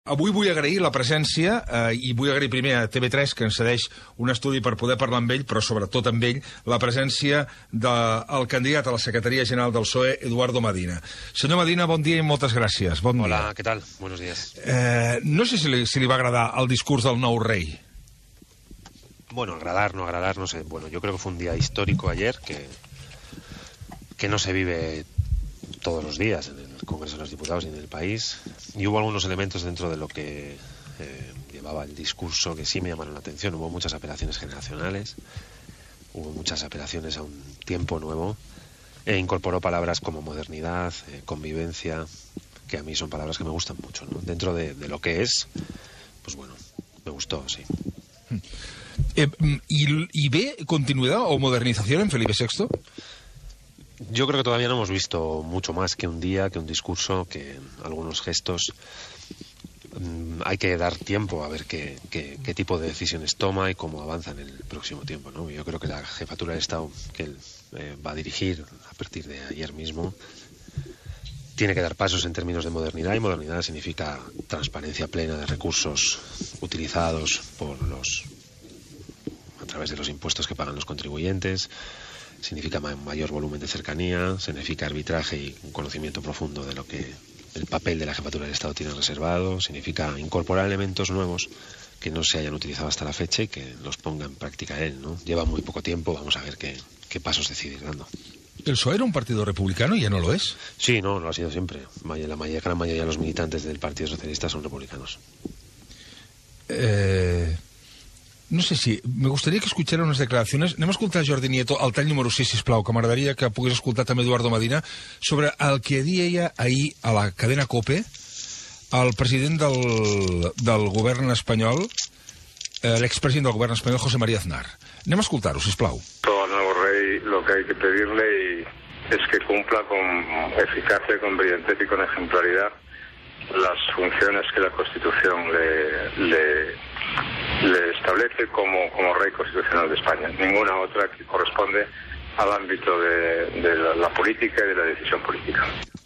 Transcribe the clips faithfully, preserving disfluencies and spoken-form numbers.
Avui vull agrair la presència, eh, i vull agrair primer a T V tres, que ens cedeix un estudi per poder parlar amb ell, però sobretot amb ell, la presència del candidat a la secretaria general del P S O E, Eduardo Madina. Senyor Madina, bon dia i moltes gràcies. Bon Hola, dia. ¿qué tal? Buenos días. Eh, no sé si li, si li va agradar el discurs del nou rei. Bueno, agradar, no agradar, no sé. Bueno, yo creo que fue un día histórico ayer, que, que no se vive todos los días en el Congreso de los Diputados y en el país. Y hubo algunos elementos dentro de lo que eh, llevaba el discurso que sí me llamaron la atención. Hubo muchas apelaciones generacionales, hubo muchas apelaciones a un tiempo nuevo, e incorporó palabras como modernidad, eh, convivencia, que a mí son palabras que me gustan mucho, ¿no? Dentro de, de lo que es, pues bueno, me gustó, sí. Eh, ¿y, ¿Y ve continuidad o modernización en Felipe sexto? Yo creo que todavía no hemos visto mucho más que un día, que un discurso, que algunos gestos. Mm, hay que dar tiempo a ver qué, qué, qué tipo de decisiones toma y cómo avanza en el próximo tiempo, ¿no? Yo creo que la jefatura del Estado que él eh, va a dirigir a partir de ayer mismo tiene que dar pasos en términos de modernidad, y modernidad significa transparencia plena de recursos utilizados por los a través de los impuestos que pagan los contribuyentes. Significa mayor volumen de cercanía, significa arbitraje y un conocimiento profundo de lo que el papel de la jefatura del Estado tiene reservado, significa incorporar elementos nuevos que no se hayan utilizado hasta la fecha y que los ponga en práctica él, ¿no? Lleva muy poco tiempo, vamos a ver qué, qué pasos decide ir dando. ¿El P S O E era un partido republicano y ya no lo es? Sí, no, lo ha sido siempre. La mayor, gran mayoría de los militantes del Partido Socialista son republicanos. Eh... No sé si... Me gustaría que escuchara unes declaracions. Anem a escoltar Jordi Nieto, al tall número sis, sisplau, que m'agradaria que pogués escoltar també Eduardo Madina, sobre el que deia ahir a la cadena COPE el president del, del govern espanyol, eh, l'expresident del govern espanyol, José María Aznar. Anem a escoltar-ho, sisplau. Al nuevo rey lo que hay que pedirle es que cumpla con eficacia, con brillantez y con ejemplaridad las funciones que la Constitución le... le le establece como, como rey constitucional de España. Ninguna otra que corresponde al ámbito de, de la, la política y de la decisión política.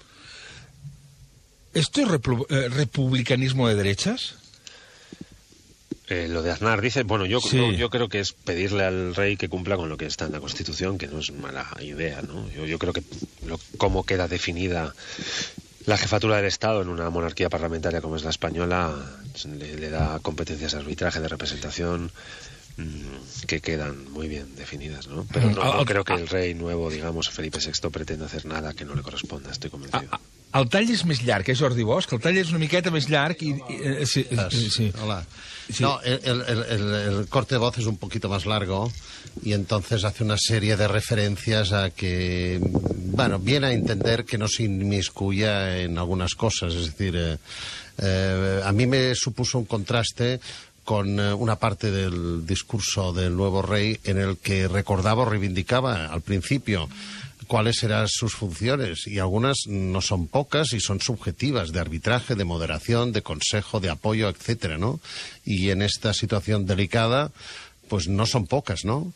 ¿Esto es repu eh, republicanismo de derechas? Eh, lo de Aznar dice, bueno, yo, sí. no, yo creo que es pedirle al rey que cumpla con lo que está en la Constitución, que no es mala idea, ¿no? Yo, yo creo que lo, cómo queda definida la jefatura del Estado en una monarquía parlamentaria como es la española le, le da competencias de arbitraje, de representación, mmm, que quedan muy bien definidas, ¿no? Pero no, no creo que el rey nuevo, digamos, Felipe sexto, pretenda hacer nada que no le corresponda, estoy convencido. El tall és més llarg, eh, Jordi Bosch? El tall és una miqueta més llarg i... i eh, sí, sí, sí. Hola. Sí. No, el, el, el, el corte de voz es un poquito más largo y entonces hace una serie de referencias a que, bueno, viene a entender que no se inmiscuya en algunas cosas. Es decir, eh, eh, a mí me supuso un contraste con eh, una parte del discurso del nuevo rey en el que recordaba o reivindicaba al principio cuáles eran sus funciones, y algunas no son pocas y son subjetivas, de arbitraje, de moderación, de consejo, de apoyo, etcétera, ¿no? Y en esta situación delicada, pues no son pocas, ¿no?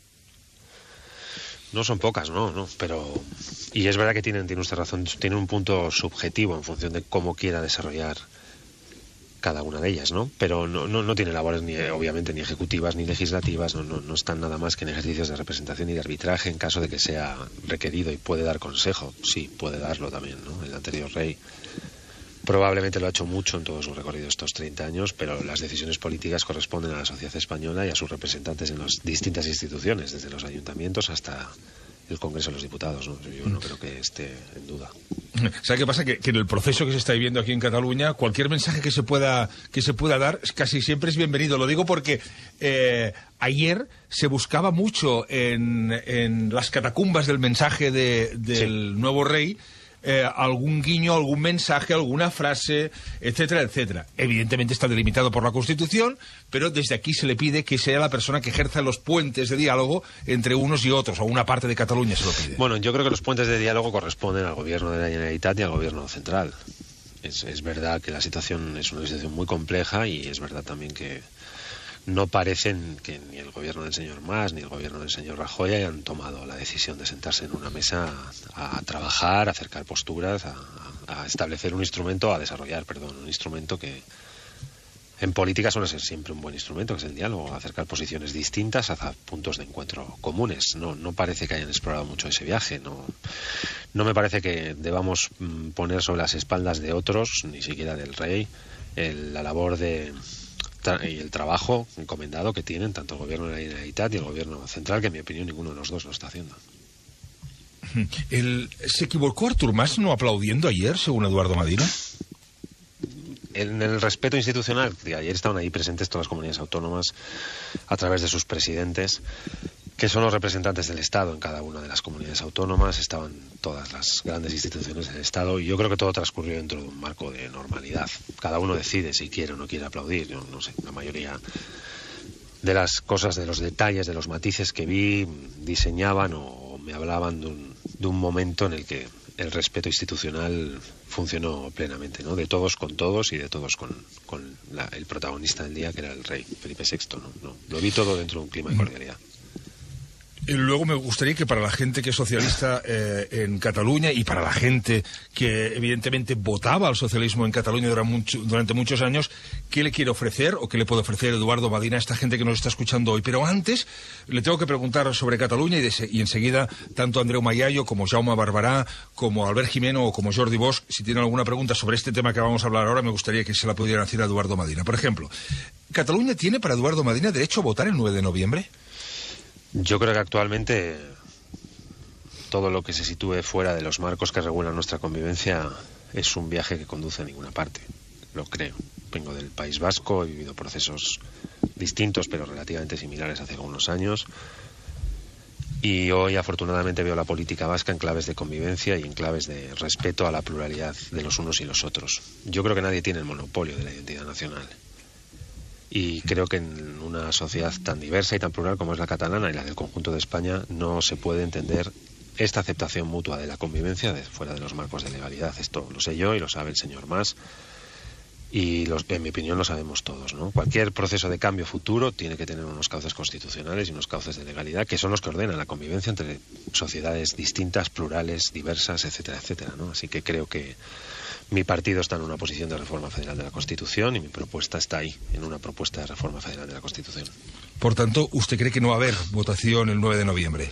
No son pocas, no, no, pero... Y es verdad que tienen, tiene usted razón, tienen un punto subjetivo en función de cómo quiera desarrollar cada una de ellas, ¿no? Pero no, no, no tiene labores, ni obviamente, ni ejecutivas ni legislativas, no, no, no están nada más que en ejercicios de representación y de arbitraje en caso de que sea requerido, y puede dar consejo, sí, puede darlo también, ¿no? El anterior rey probablemente lo ha hecho mucho en todo su recorrido estos treinta años, pero las decisiones políticas corresponden a la sociedad española y a sus representantes en las distintas instituciones, desde los ayuntamientos hasta el Congreso de los Diputados, ¿no? Yo no creo que esté en duda. ¿Sabe qué pasa? Que, que en el proceso que se está viviendo aquí en Cataluña, cualquier mensaje que se pueda que se pueda dar casi siempre es bienvenido. Lo digo porque eh, ayer se buscaba mucho en, en las catacumbas del mensaje de, del sí. nuevo rey Eh, algún guiño, algún mensaje, alguna frase, etcétera, etcétera. Evidentemente está delimitado por la Constitución, pero desde aquí se le pide que sea la persona que ejerza los puentes de diálogo entre unos y otros, o una parte de Cataluña se lo pide. Bueno, yo creo que los puentes de diálogo corresponden al gobierno de la Generalitat y al gobierno central. Es, es verdad que la situación es una situación muy compleja, y es verdad también que no parecen que ni el gobierno del señor Mas ni el gobierno del señor Rajoy hayan tomado la decisión de sentarse en una mesa a, a trabajar, a acercar posturas, a, a establecer un instrumento, a desarrollar, perdón, un instrumento que en política suele ser siempre un buen instrumento, que es el diálogo, acercar posiciones distintas hacia puntos de encuentro comunes. No, no parece que hayan explorado mucho ese viaje, no, no me parece que debamos mm, poner sobre las espaldas de otros, ni siquiera del rey, el, la labor de tra y el trabajo encomendado que tienen tanto el gobierno de la Generalitat y el gobierno central, que en mi opinión ninguno de los dos lo está haciendo. El, ¿Se equivocó Artur Mas no aplaudiendo ayer, según Eduardo Madina? En el respeto institucional, ayer estaban ahí presentes todas las comunidades autónomas a través de sus presidentes, que son los representantes del Estado en cada una de las comunidades autónomas, estaban todas las grandes instituciones del Estado, y yo creo que todo transcurrió dentro de un marco de normalidad. Cada uno decide si quiere o no quiere aplaudir. Yo no sé, la mayoría de las cosas, de los detalles, de los matices que vi, diseñaban o me hablaban de un, de un momento en el que el respeto institucional funcionó plenamente, ¿no? De todos con todos y de todos con, con la, el protagonista del día, que era el rey Felipe sexto, ¿no? No, lo vi todo dentro de un clima de cordialidad. Y luego me gustaría que para la gente que es socialista eh, en Cataluña y para la gente que evidentemente votaba al socialismo en Cataluña durante, mucho, durante muchos años, ¿qué le quiere ofrecer o qué le puede ofrecer Eduardo Madina a esta gente que nos está escuchando hoy? Pero antes le tengo que preguntar sobre Cataluña y, de, y enseguida tanto Andreu Mayallo como Jaume Barbará, como Albert Jimeno o como Jordi Bosch, si tienen alguna pregunta sobre este tema que vamos a hablar ahora, me gustaría que se la pudieran hacer a Eduardo Madina. Por ejemplo, ¿Cataluña tiene para Eduardo Madina derecho a votar el nueve de noviembre? Yo creo que actualmente todo lo que se sitúe fuera de los marcos que regulan nuestra convivencia es un viaje que conduce a ninguna parte, lo creo. Vengo del País Vasco, he vivido procesos distintos pero relativamente similares hace algunos años, y hoy afortunadamente veo la política vasca en claves de convivencia y en claves de respeto a la pluralidad de los unos y los otros. Yo creo que nadie tiene el monopolio de la identidad nacional. Y creo que en una sociedad tan diversa y tan plural como es la catalana y la del conjunto de España no se puede entender esta aceptación mutua de la convivencia de, fuera de los marcos de legalidad. Esto lo sé yo y lo sabe el señor Mas, y los, en mi opinión lo sabemos todos, ¿no? Cualquier proceso de cambio futuro tiene que tener unos cauces constitucionales y unos cauces de legalidad que son los que ordenan la convivencia entre sociedades distintas, plurales, diversas, etcétera, etcétera, ¿no? Así que creo que mi partido está en una posición de reforma federal de la Constitución y mi propuesta está ahí, en una propuesta de reforma federal de la Constitución. Por tanto, ¿usted cree que no va a haber votación el nueve de noviembre?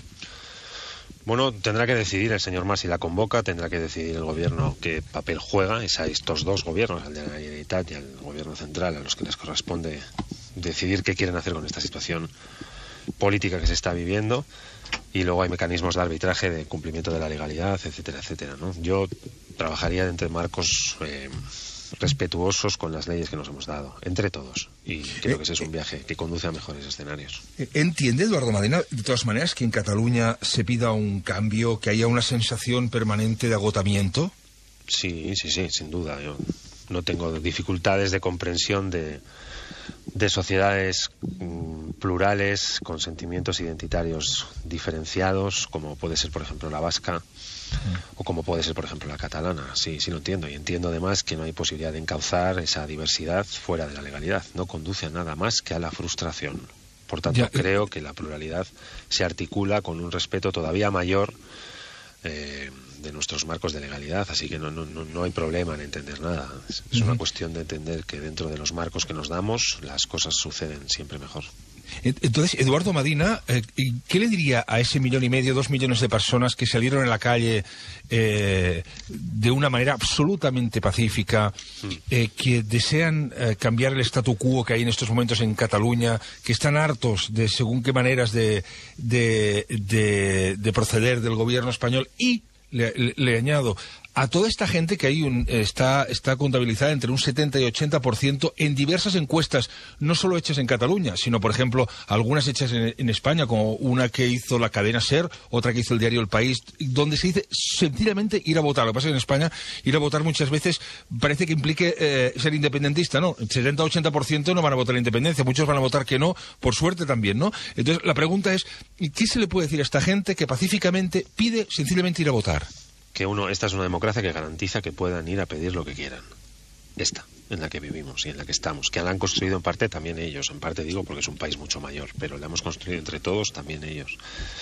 Bueno, tendrá que decidir el señor Mas si la convoca, tendrá que decidir el gobierno qué papel juega, es a estos dos gobiernos, al de la Generalitat y al gobierno central, a los que les corresponde decidir qué quieren hacer con esta situación política que se está viviendo, y luego hay mecanismos de arbitraje, de cumplimiento de la legalidad, etcétera, etcétera, ¿no? Yo trabajaría entre marcos eh, respetuosos con las leyes que nos hemos dado, entre todos, y creo que ese es un viaje que conduce a mejores escenarios. ¿Entiende, Eduardo Madina, de todas maneras, que en Cataluña se pida un cambio, que haya una sensación permanente de agotamiento? Sí, sí, sí, sin duda. Yo no tengo dificultades de comprensión de, de sociedades mm, plurales, con sentimientos identitarios diferenciados, como puede ser, por ejemplo, la vasca, o como puede ser, por ejemplo, la catalana. Sí, sí lo entiendo, y entiendo además que no hay posibilidad de encauzar esa diversidad fuera de la legalidad. No conduce a nada más que a la frustración. Por tanto, ya, creo que la pluralidad se articula con un respeto todavía mayor eh, de nuestros marcos de legalidad, así que no, no, no hay problema en entender nada. Es, es una cuestión de entender que dentro de los marcos que nos damos las cosas suceden siempre mejor. Entonces, Eduardo Madina, eh, ¿qué le diría a ese millón y medio, dos millones de personas que salieron en la calle eh, de una manera absolutamente pacífica, eh, que desean eh, cambiar el statu quo que hay en estos momentos en Cataluña, que están hartos de según qué maneras de, de, de, de proceder del gobierno español? Y le, le, le añado, a toda esta gente que hay un, está, está contabilizada entre un setenta y ochenta por ciento en diversas encuestas, no solo hechas en Cataluña, sino, por ejemplo, algunas hechas en, en España, como una que hizo la cadena SER, otra que hizo el diario El País, donde se dice sencillamente ir a votar. Lo que pasa es que en España ir a votar muchas veces parece que implique eh, ser independentista, ¿no? El setenta a ochenta por ciento no van a votar la independencia, muchos van a votar que no, por suerte también, ¿no? Entonces, la pregunta es, ¿qué se le puede decir a esta gente que pacíficamente pide sencillamente ir a votar? Que uno, esta es una democracia que garantiza que puedan ir a pedir lo que quieran. Esta, en la que vivimos y en la que estamos, que la han construido en parte también ellos, en parte digo porque es un país mucho mayor, pero la hemos construido entre todos también ellos.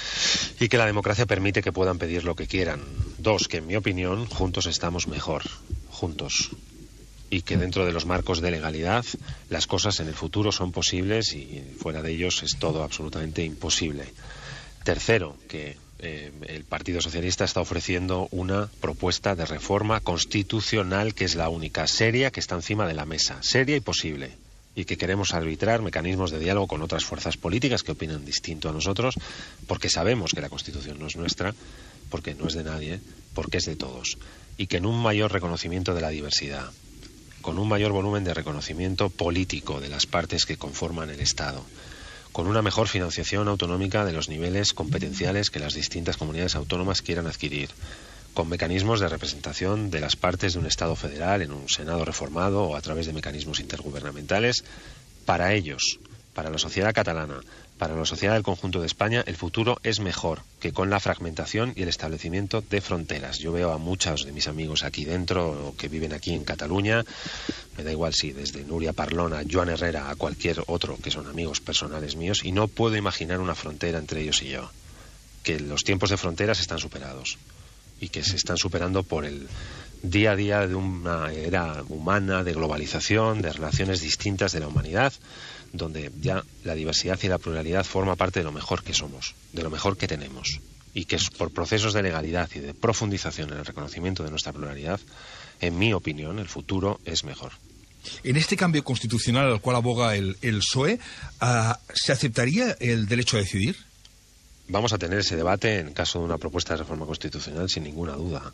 Y que la democracia permite que puedan pedir lo que quieran. Dos, que en mi opinión juntos estamos mejor. juntos. Y que dentro de los marcos de legalidad las cosas en el futuro son posibles y fuera de ellos es todo absolutamente imposible. Tercero, que eh, el Partido Socialista está ofreciendo una propuesta de reforma constitucional que es la única seria que está encima de la mesa, seria y posible, y que queremos arbitrar mecanismos de diálogo con otras fuerzas políticas que opinan distinto a nosotros, porque sabemos que la Constitución no es nuestra, porque no es de nadie, porque es de todos, y que en un mayor reconocimiento de la diversidad, con un mayor volumen de reconocimiento político de las partes que conforman el Estado, con una mejor financiación autonómica de los niveles competenciales que las distintas comunidades autónomas quieran adquirir, con mecanismos de representación de las partes de un Estado federal en un Senado reformado o a través de mecanismos intergubernamentales, para ellos, para la sociedad catalana, para la sociedad del conjunto de España, el futuro es mejor que con la fragmentación y el establecimiento de fronteras. Yo veo a muchos de mis amigos aquí dentro, o que viven aquí en Cataluña, me da igual si desde Nuria Parlón a Joan Herrera a cualquier otro que son amigos personales míos, y no puedo imaginar una frontera entre ellos y yo. Que los tiempos de fronteras están superados y que se están superando por el día a día de una era humana, de globalización, de relaciones distintas de la humanidad, donde ya la diversidad y la pluralidad forma parte de lo mejor que somos, de lo mejor que tenemos, y que es por procesos de legalidad y de profundización en el reconocimiento de nuestra pluralidad, en mi opinión, el futuro es mejor. En este cambio constitucional al cual aboga el, el P S O E, uh, ¿se aceptaría el derecho a decidir? Vamos a tener ese debate en caso de una propuesta de reforma constitucional, sin ninguna duda.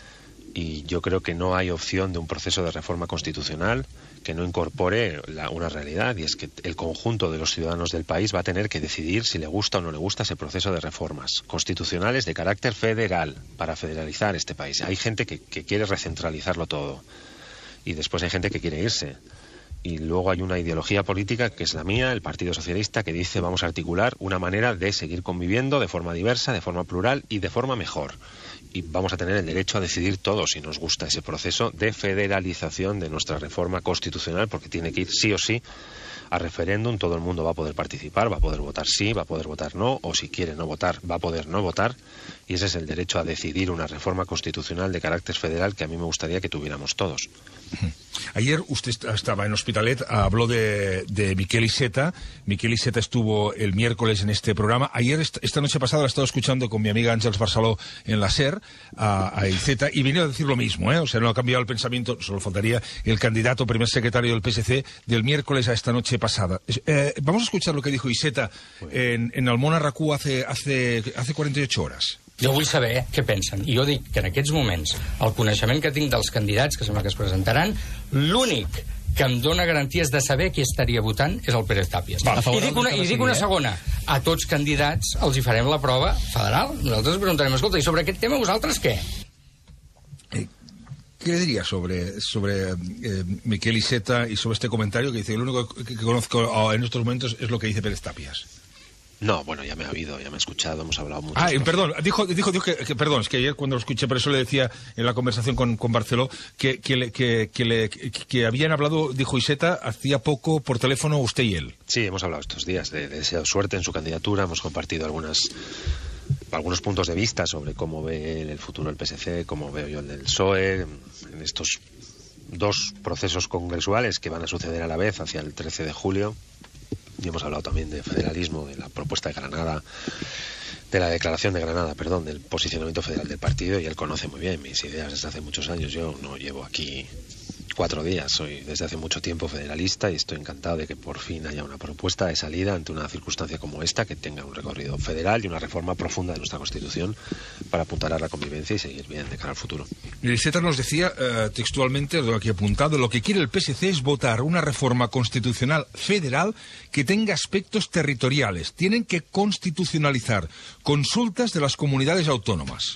Y yo creo que no hay opción de un proceso de reforma constitucional que no incorpore la, una realidad, y es que el conjunto de los ciudadanos del país va a tener que decidir si le gusta o no le gusta ese proceso de reformas constitucionales de carácter federal para federalizar este país. Hay gente que, que quiere recentralizarlo todo y después hay gente que quiere irse. Y luego hay una ideología política que es la mía, el Partido Socialista, que dice vamos a articular una manera de seguir conviviendo de forma diversa, de forma plural y de forma mejor. Y vamos a tener el derecho a decidir todos si nos gusta ese proceso de federalización de nuestra reforma constitucional, porque tiene que ir sí o sí a referéndum. Todo el mundo va a poder participar, va a poder votar sí, va a poder votar no, o si quiere no votar, va a poder no votar. Y ese es el derecho a decidir una reforma constitucional de carácter federal que a mí me gustaría que tuviéramos todos. Ayer usted estaba en Hospitalet, habló de, de Miquel Iceta. Miquel Iceta estuvo el miércoles en este programa. Ayer, esta noche pasada, la he estado escuchando con mi amiga Àngels Barceló en la SER, a, a Iceta, y vino a decir lo mismo, ¿eh? O sea, no ha cambiado el pensamiento, solo faltaría el candidato primer secretario del P S C del miércoles a esta noche pasada. Eh, vamos a escuchar lo que dijo Iceta en, en Almona Racú hace, hace, hace cuarenta y ocho horas. Jo vull saber què pensen. I jo dic que en aquests moments el coneixement que tinc dels candidats que sembla que es presentaran, l'únic que em dona garanties de saber qui estaria votant és el Pérez Tàpies. Va, I dic una, i dic una segona. A tots candidats els hi farem la prova federal. Nosaltres preguntarem, escolta, i sobre aquest tema vosaltres què? Eh, ¿Qué le diría sobre, sobre eh, Miquel Iceta y sobre este comentario que dice, lo único que, que conozco en estos momentos es lo que dice Pérez Tàpies? No, bueno, ya me ha oído, ya me ha escuchado, hemos hablado mucho. Ah, perdón, dijo, dijo, dijo que, que, perdón, es que ayer cuando lo escuché, por eso le decía en la conversación con, con Barceló, que, que, le, que, que, le, que, que habían hablado, dijo Iceta, hacía poco por teléfono usted y él. Sí, hemos hablado estos días, de, de deseado suerte en su candidatura, hemos compartido algunas, algunos puntos de vista sobre cómo ve él el futuro del P S C, cómo veo yo el del P S O E, en estos dos procesos congresuales que van a suceder a la vez hacia el trece de julio. Y hemos hablado también de federalismo, de la propuesta de Granada, de la declaración de Granada, perdón, del posicionamiento federal del partido, y él conoce muy bien mis ideas desde hace muchos años. Yo no llevo aquí cuatro días, soy desde hace mucho tiempo federalista y estoy encantado de que por fin haya una propuesta de salida ante una circunstancia como esta, que tenga un recorrido federal y una reforma profunda de nuestra Constitución para apuntar a la convivencia y seguir bien de cara al futuro. Iceta nos decía uh, textualmente, lo aquí apuntado, lo que quiere el P S C es votar una reforma constitucional federal que tenga aspectos territoriales. Tienen que constitucionalizar consultas de las comunidades autónomas.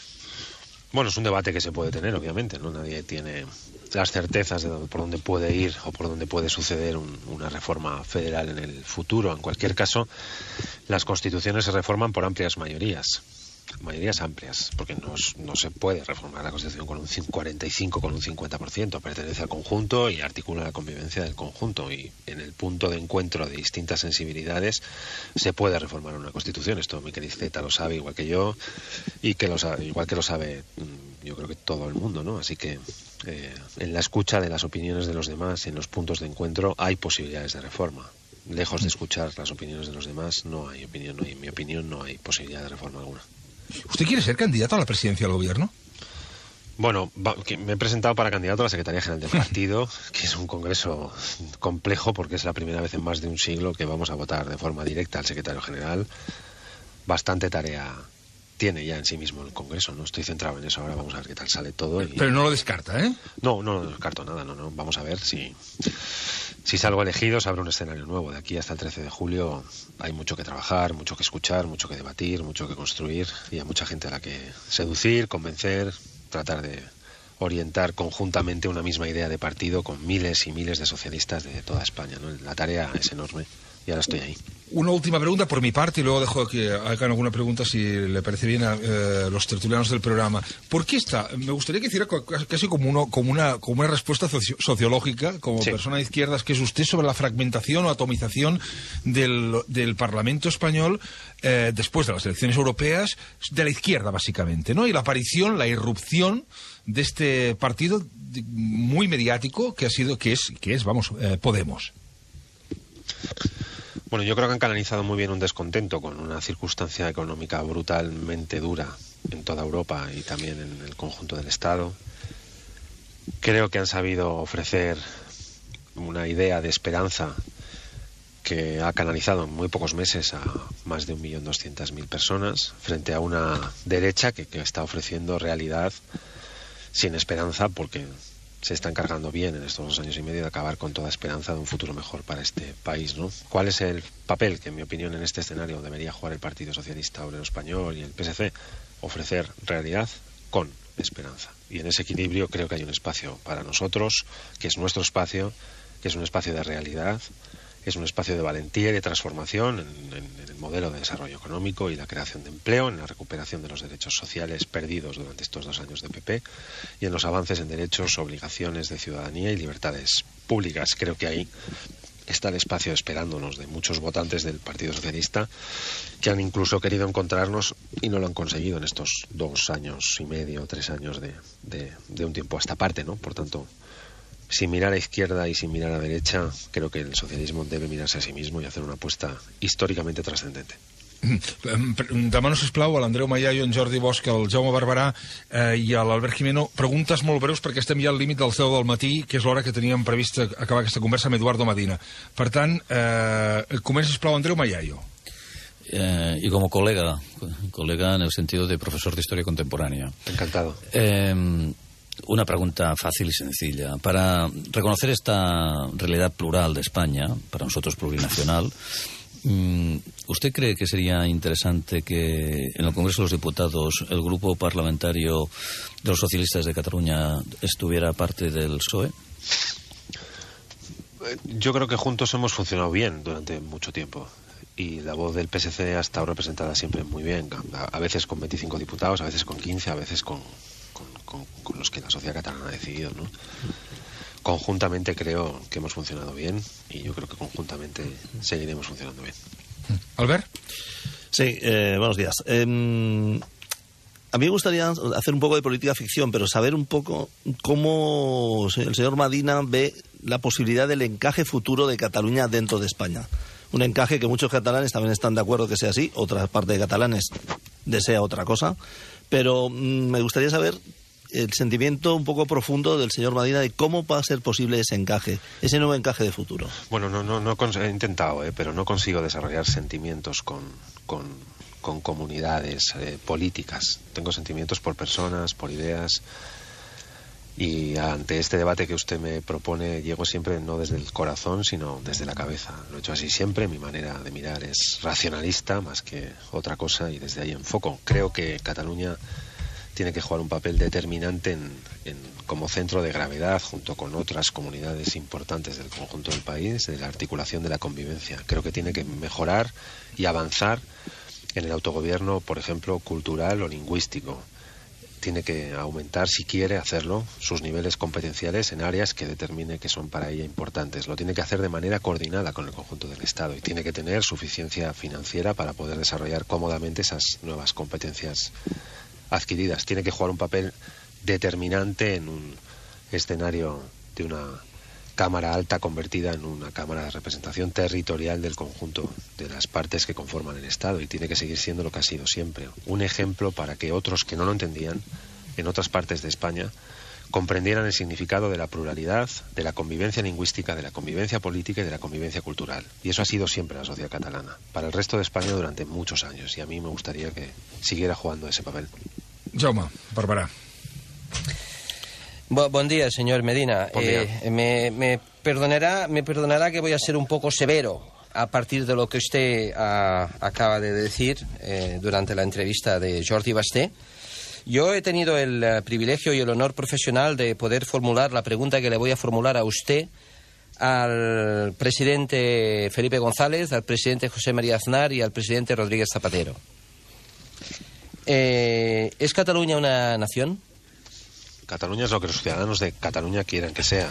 Bueno, es un debate que se puede tener, obviamente, ¿no? Nadie tiene las certezas de por dónde puede ir o por dónde puede suceder un, una reforma federal en el futuro. En cualquier caso, las constituciones se reforman por amplias mayorías, mayorías amplias, porque no, no se puede reformar la Constitución con un cuarenta y cinco, con un cincuenta por ciento, pertenece al conjunto y articula la convivencia del conjunto, y en el punto de encuentro de distintas sensibilidades se puede reformar una Constitución. Esto Miquel Iceta lo sabe igual que yo, y que lo sabe, igual que lo sabe yo creo que todo el mundo, ¿no? Así que eh, en la escucha de las opiniones de los demás, en los puntos de encuentro, hay posibilidades de reforma. Lejos de escuchar las opiniones de los demás, no hay opinión, no hay, en mi opinión, no hay posibilidad de reforma alguna. ¿Usted quiere ser candidato a la presidencia del gobierno? Bueno, va, que me he presentado para candidato a la Secretaría General del Partido, que es un congreso complejo porque es la primera vez en más de un siglo que vamos a votar de forma directa al secretario general. Bastante tarea tiene ya en sí mismo el Congreso, no estoy centrado en eso ahora, vamos a ver qué tal sale todo. Y... Pero no lo descarta, ¿eh? No, no lo descarto nada, no, no. Vamos a ver si, si salgo elegido, se abre un escenario nuevo. De aquí hasta el trece de julio hay mucho que trabajar, mucho que escuchar, mucho que debatir, mucho que construir y hay mucha gente a la que seducir, convencer, tratar de orientar conjuntamente una misma idea de partido con miles y miles de socialistas de toda España, ¿no? La tarea es enorme y ahora estoy ahí. Una última pregunta por mi parte y luego dejo que hagan alguna pregunta si le parece bien a eh, los tertulianos del programa. ¿Por qué está? Me gustaría que hiciera casi como, uno, como, una, como una respuesta socio sociológica, como sí. persona de izquierdas, que es usted sobre la fragmentación o atomización del, del Parlamento español eh, después de las elecciones europeas, de la izquierda básicamente, ¿no? Y la aparición, la irrupción de este partido muy mediático que ha sido, que es, que es vamos, eh, Podemos. Bueno, yo creo que han canalizado muy bien un descontento con una circunstancia económica brutalmente dura en toda Europa y también en el conjunto del Estado. Creo que han sabido ofrecer una idea de esperanza que ha canalizado en muy pocos meses a más de un millón doscientas mil personas frente a una derecha que, que está ofreciendo realidad sin esperanza porque se está encargando bien en estos dos años y medio de acabar con toda esperanza de un futuro mejor para este país, ¿no? ¿Cuál es el papel que, en mi opinión, en este escenario debería jugar el Partido Socialista Obrero Español y el P S C? Ofrecer realidad con esperanza. Y en ese equilibrio creo que hay un espacio para nosotros, que es nuestro espacio, que es un espacio de realidad, es un espacio de valentía y de transformación en, en, en el modelo de desarrollo económico y la creación de empleo, en la recuperación de los derechos sociales perdidos durante estos dos años de P P y en los avances en derechos, obligaciones de ciudadanía y libertades públicas. Creo que ahí está el espacio esperándonos de muchos votantes del Partido Socialista que han incluso querido encontrarnos y no lo han conseguido en estos dos años y medio, tres años de, de, de un tiempo a esta parte, ¿no? Por tanto, sin mirar a izquierda y sin mirar a derecha, creo que el socialismo debe mirarse a sí mismo y hacer una apuesta històricament trascendente. Demano, sisplau, a l'Andreu Mayayo, en Jordi Bosch, al Jaume Barberà eh, i a l'Albert Jimeno preguntes molt breus perquè estem ja al límit dels deu del matí, que és l'hora que teníem previst acabar aquesta conversa amb Eduardo Medina. Per tant, eh, comença, sisplau, Andreu Mayayo. Eh, y como colega, colega en el sentido de profesor de Historia Contemporánea. Encantado. Eh, Una pregunta fácil y sencilla. Para reconocer esta realidad plural de España, para nosotros plurinacional, ¿usted cree que sería interesante que en el Congreso de los Diputados el grupo parlamentario de los socialistas de Cataluña estuviera parte del P S O E? Yo creo que juntos hemos funcionado bien durante mucho tiempo. Y la voz del P S C ha estado representada siempre muy bien. A veces con veinticinco diputados, a veces con quince, a veces con... Con, con, con los que la sociedad catalana ha decidido, ¿no? Conjuntamente creo que hemos funcionado bien y yo creo que conjuntamente seguiremos funcionando bien. Albert. Sí, eh, buenos días. Eh, a mí me gustaría hacer un poco de política ficción, pero saber un poco cómo el señor Medina ve la posibilidad del encaje futuro de Cataluña dentro de España. Un encaje que muchos catalanes también están de acuerdo que sea así, otra parte de catalanes desea otra cosa. Pero mmm, me gustaría saber el sentimiento un poco profundo del señor Medina de cómo va a ser posible ese encaje, ese nuevo encaje de futuro. Bueno, no, no, no he intentado, eh, pero no consigo desarrollar sentimientos con, con, con comunidades eh, políticas. Tengo sentimientos por personas, por ideas. Y ante este debate que usted me propone, llego siempre no desde el corazón, sino desde la cabeza. Lo he hecho así siempre, mi manera de mirar es racionalista más que otra cosa y desde ahí enfoco. Creo que Cataluña tiene que jugar un papel determinante en, en, como centro de gravedad junto con otras comunidades importantes del conjunto del país, de la articulación de la convivencia. Creo que tiene que mejorar y avanzar en el autogobierno, por ejemplo, cultural o lingüístico. Tiene que aumentar, si quiere hacerlo, sus niveles competenciales en áreas que determine que son para ella importantes. Lo tiene que hacer de manera coordinada con el conjunto del Estado y tiene que tener suficiencia financiera para poder desarrollar cómodamente esas nuevas competencias adquiridas. Tiene que jugar un papel determinante en un escenario de una Cámara Alta convertida en una Cámara de representación territorial del conjunto de las partes que conforman el Estado, y tiene que seguir siendo lo que ha sido siempre, un ejemplo para que otros que no lo entendían en otras partes de España comprendieran el significado de la pluralidad, de la convivencia lingüística, de la convivencia política y de la convivencia cultural. Y eso ha sido siempre la sociedad catalana, para el resto de España durante muchos años, y a mí me gustaría que siguiera jugando ese papel. Jaume, Barberà. Bo, buen día, señor Medina. Buen día. Eh, me, me, perdonará, me perdonará que voy a ser un poco severo a partir de lo que usted uh, acaba de decir eh, durante la entrevista de Jordi Basté. Yo he tenido el uh, privilegio y el honor profesional de poder formular la pregunta que le voy a formular a usted, al presidente Felipe González, al presidente José María Aznar y al presidente Rodríguez Zapatero. Eh, ¿Es Cataluña una nación? Cataluña es lo que los ciudadanos de Cataluña quieran que sea,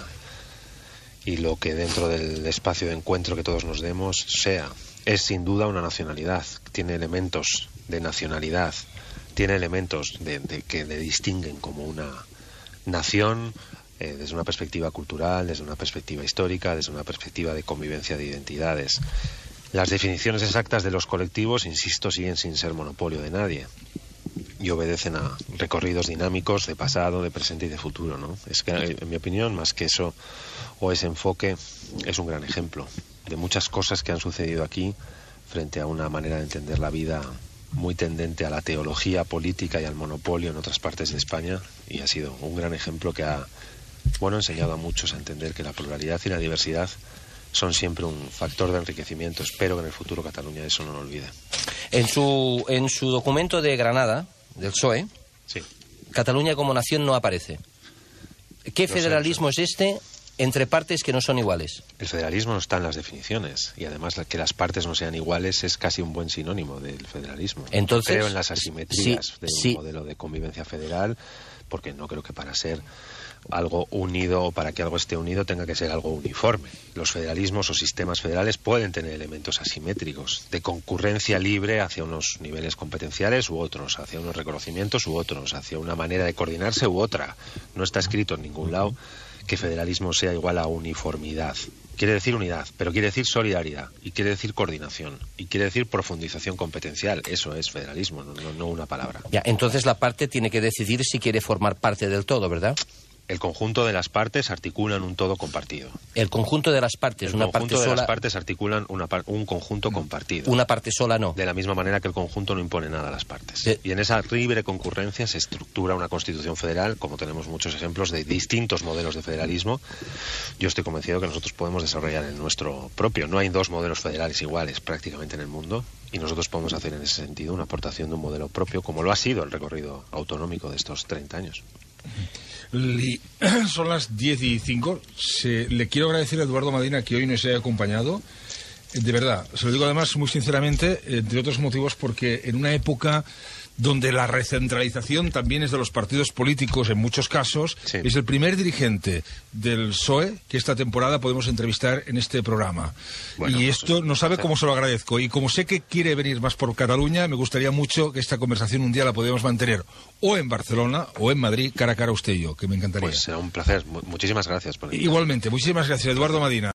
y lo que dentro del espacio de encuentro que todos nos demos sea. Es sin duda una nacionalidad, tiene elementos de nacionalidad, tiene elementos de, de, que le distinguen como una nación eh, desde una perspectiva cultural, desde una perspectiva histórica, desde una perspectiva de convivencia de identidades. Las definiciones exactas de los colectivos, insisto, siguen sin ser monopolio de nadie y obedecen a recorridos dinámicos de pasado, de presente y de futuro, ¿no? Es que, en mi opinión, más que eso o ese enfoque, es un gran ejemplo de muchas cosas que han sucedido aquí frente a una manera de entender la vida muy tendente a la teología política y al monopolio en otras partes de España, y ha sido un gran ejemplo que ha, bueno, enseñado a muchos a entender que la pluralidad y la diversidad son siempre un factor de enriquecimiento. Espero que en el futuro Cataluña eso no lo olvide. En su, en su documento de Granada, del P S O E, sí. Cataluña como nación no aparece. ¿Qué Lo federalismo sé, lo es este entre partes que no son iguales? El federalismo no está en las definiciones, y además que las partes no sean iguales es casi un buen sinónimo del federalismo. Entonces, creo en las asimetrías sí, de un sí. modelo de convivencia federal, porque no creo que para ser algo unido o para que algo esté unido tenga que ser algo uniforme. Los federalismos o sistemas federales pueden tener elementos asimétricos, de concurrencia libre hacia unos niveles competenciales u otros, hacia unos reconocimientos u otros, hacia una manera de coordinarse u otra. No está escrito en ningún lado que federalismo sea igual a uniformidad. Quiere decir unidad, pero quiere decir solidaridad, y quiere decir coordinación, y quiere decir profundización competencial. Eso es federalismo, no, no, no una palabra. Ya, entonces la parte tiene que decidir si quiere formar parte del todo, ¿verdad? El conjunto de las partes articulan un todo compartido. El conjunto de las partes, el una parte conjunto de sola... las partes articulan una par un conjunto compartido. Una parte sola no. De la misma manera que el conjunto no impone nada a las partes. Sí. Y en esa libre concurrencia se estructura una constitución federal, como tenemos muchos ejemplos de distintos modelos de federalismo. Yo estoy convencido que nosotros podemos desarrollar el nuestro propio. No hay dos modelos federales iguales prácticamente en el mundo, y nosotros podemos hacer en ese sentido una aportación de un modelo propio, como lo ha sido el recorrido autonómico de estos treinta años. Li... Son las diez y cinco. Se... Le quiero agradecer a Eduardo Madina que hoy nos haya acompañado. De verdad, se lo digo además muy sinceramente, entre otros motivos, porque en una época donde la recentralización también es de los partidos políticos en muchos casos, sí. Es el primer dirigente del P S O E que esta temporada podemos entrevistar en este programa. Bueno, y esto no sabe cómo se lo agradezco. Y como sé que quiere venir más por Cataluña, me gustaría mucho que esta conversación un día la podamos mantener o en Barcelona o en Madrid, cara a cara usted y yo, que me encantaría. Pues será un placer. Muchísimas gracias por el... Igualmente, muchísimas gracias, Eduardo Madina.